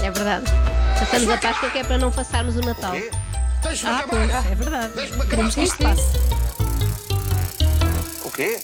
É verdade. Passamos a Páscoa que é para não passarmos o Natal. Pois, é verdade. Queremos que isto passe. O quê?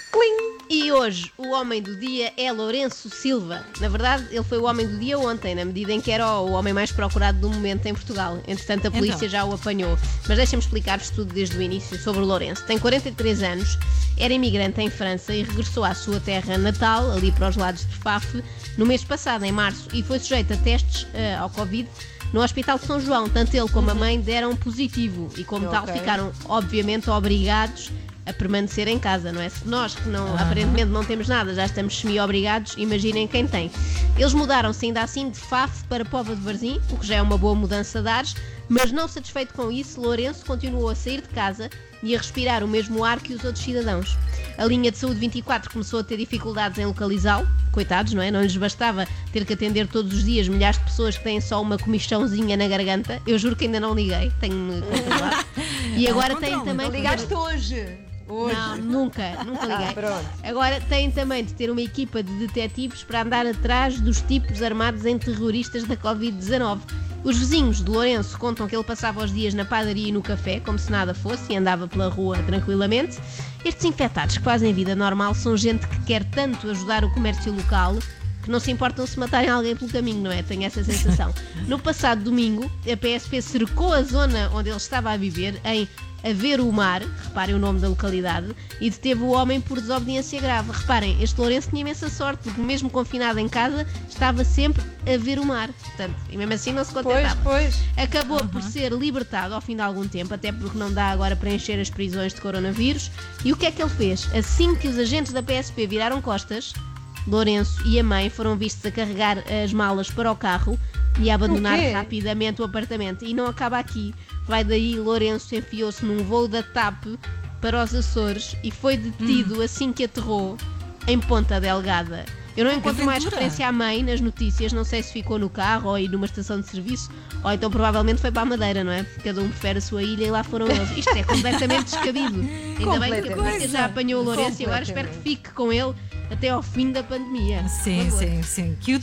E hoje o homem do dia é Lourenço Silva. Na verdade, ele foi o homem do dia ontem, na medida em que era o homem mais procurado do momento em Portugal. Entretanto, a polícia já o apanhou. Mas deixem-me explicar-vos tudo desde o início sobre o Lourenço. Tem 43 anos, era imigrante em França e regressou à sua terra natal, ali para os lados de Faf, no mês passado, em março, e foi sujeito a testes ao Covid no Hospital de São João. Tanto ele como a mãe deram positivo e, como tal, ficaram, obviamente, obrigados a permanecer em casa, não é? Se nós, que não, aparentemente não temos nada, já estamos semi-obrigados, imaginem quem tem. Eles mudaram-se ainda assim de Faf para Póvoa de Varzim, o que já é uma boa mudança de ares, mas não satisfeito com isso, Lourenço continuou a sair de casa e a respirar o mesmo ar que os outros cidadãos. A linha de saúde 24 começou a ter dificuldades em localizá-lo, coitados, não é? Não lhes bastava ter que atender todos os dias milhares de pessoas que têm só uma comichãozinha na garganta. Eu juro que ainda não liguei, tenho-me controlado. E agora têm também... Ligaste hoje? Não, nunca liguei. Pronto. Agora têm também de ter uma equipa de detetives para andar atrás dos tipos armados em terroristas da Covid-19. Os vizinhos de Lourenço contam que ele passava os dias na padaria e no café, como se nada fosse, e andava pela rua tranquilamente. Estes infectados que fazem vida normal são gente que quer tanto ajudar o comércio local que não se importam se matarem alguém pelo caminho, não é? Tenho essa sensação. No passado domingo, a PSP cercou a zona onde ele estava a viver, em Aveiro-Mar, reparem o nome da localidade, e deteve o homem por desobediência grave. Reparem, este Lourenço tinha imensa sorte, porque mesmo confinado em casa, estava sempre a ver o mar. Portanto, e mesmo assim não se contentava. Pois. Acabou por ser libertado ao fim de algum tempo, até porque não dá agora para encher as prisões de coronavírus. E o que é que ele fez? Assim que os agentes da PSP viraram costas, Lourenço e a mãe foram vistos a carregar as malas para o carro e a abandonar rapidamente o apartamento. E não acaba aqui. Vai daí, Lourenço enfiou-se num voo da TAP para os Açores e foi detido assim que aterrou em Ponta Delgada. Eu não encontro mais referência à mãe nas notícias, não sei se ficou no carro ou aí numa estação de serviço, ou então provavelmente foi para a Madeira, não é? Cada um prefere a sua ilha e lá foram eles. Isto é completamente descabido. Ainda bem que a polícia já apanhou o Lourenço e agora espero que fique com ele até ao fim da pandemia. Sim. Que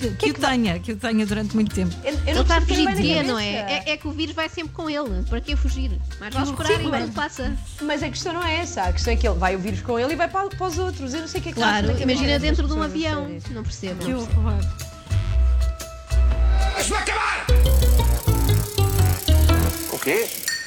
o tenha durante muito tempo. Ele está a fugir de quê, não é? É que o vírus vai sempre com ele. Para que fugir? Mais vale esperar enquanto ele passa. Mas a questão não é essa. A questão é que ele vai o vírus com ele e vai para os outros. Eu não sei o que é que Claro, imagina dentro de um avião. Não percebo. Que horror. Deixa-me acabar! O quê?